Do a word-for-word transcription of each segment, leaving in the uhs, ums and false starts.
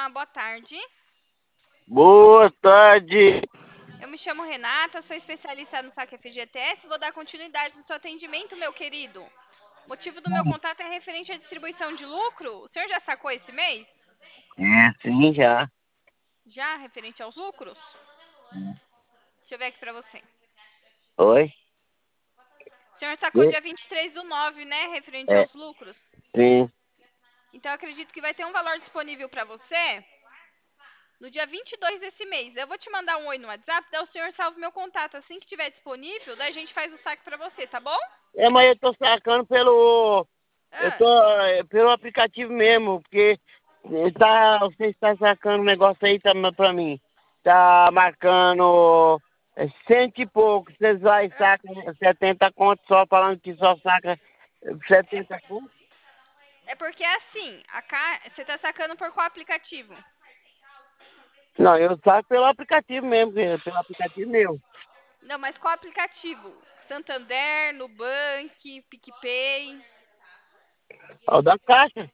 Olá, boa tarde. Boa tarde. Eu me chamo Renata, sou especialista no saque F G T S. Vou dar continuidade no seu atendimento, meu querido. O motivo do meu contato é referente à distribuição de lucro. O senhor já sacou esse mês? É, sim, já. Já, referente aos lucros? Deixa eu ver aqui pra você. Oi? O senhor sacou E- dia vinte e três do nove, né? Referente É, aos lucros. sim. Então, eu acredito que vai ter um valor disponível pra você no dia vinte e dois desse mês. Eu vou te mandar um oi no WhatsApp, daí o senhor salva o meu contato. Assim que tiver disponível, daí a gente faz o saque pra você, tá bom? É, mas eu tô sacando pelo. Eu Ah. tô é, pelo aplicativo mesmo, porque eh, tá, você está sacando um negócio aí também pra mim. Tá marcando é, cento e pouco. Vocês vai e Ah. saca setenta contos só, falando que só saca setenta contos. É porque é assim, a ca... você tá sacando por qual aplicativo? Não, eu saco pelo aplicativo mesmo, é, pelo aplicativo meu. Não, mas qual aplicativo? Santander, Nubank, PicPay. Ó, o da caixa.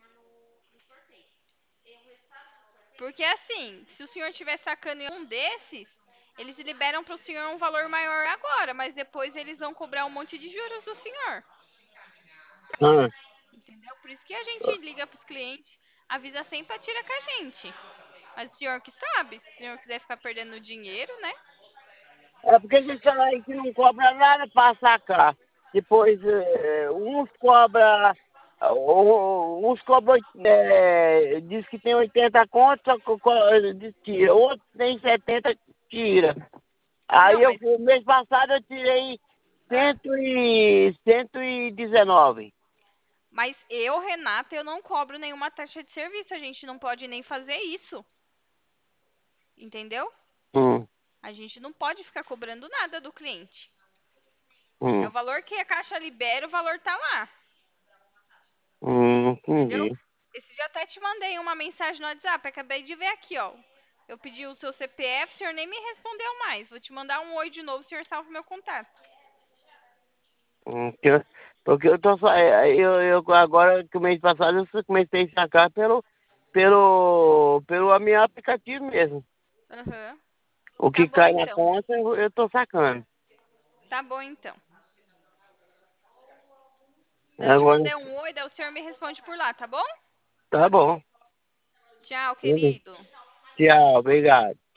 Porque assim, se o senhor estiver sacando em um desses, eles liberam para o senhor um valor maior agora, mas depois eles vão cobrar um monte de juros do senhor. Ah. Entendeu? Por isso que a gente liga para os clientes, avisa sempre para tirar com a gente. Mas o senhor que sabe, se o senhor quiser ficar perdendo dinheiro, né? É porque eles falam aí que não cobra nada para sacar. Depois, eh, uns cobra, uh, uns cobram, eh, diz que tem oitenta contos, só que co- diz que tira. Outros tem setenta, tira. Não, Aí eu, mas o mês passado eu tirei ah, cento e, cento e dezenove. mas eu, Renata, eu não cobro nenhuma taxa de serviço. A gente não pode nem fazer isso. Entendeu? Hum, A gente não pode ficar cobrando nada do cliente. É o hum, valor que a caixa libera, o valor tá lá. hum, Entendeu? entendi. Esse dia até te mandei uma mensagem no WhatsApp. Acabei de ver aqui, ó. Eu pedi o seu C P F, o senhor nem me respondeu mais. Vou te mandar um oi de novo, o senhor salva o meu contato. Hum, que eu- Porque eu tô só. eh, Eu, eu, agora que o mês passado eu só comecei a sacar pelo, pelo, pelo meu aplicativo mesmo. Aham. O Tá que bom cai na então. conta eu, eu tô sacando. Tá bom então. Eu te Agora, mandei um oi, daí o senhor me responde por lá, tá bom? tá bom. Tchau, querido. Tchau, obrigado.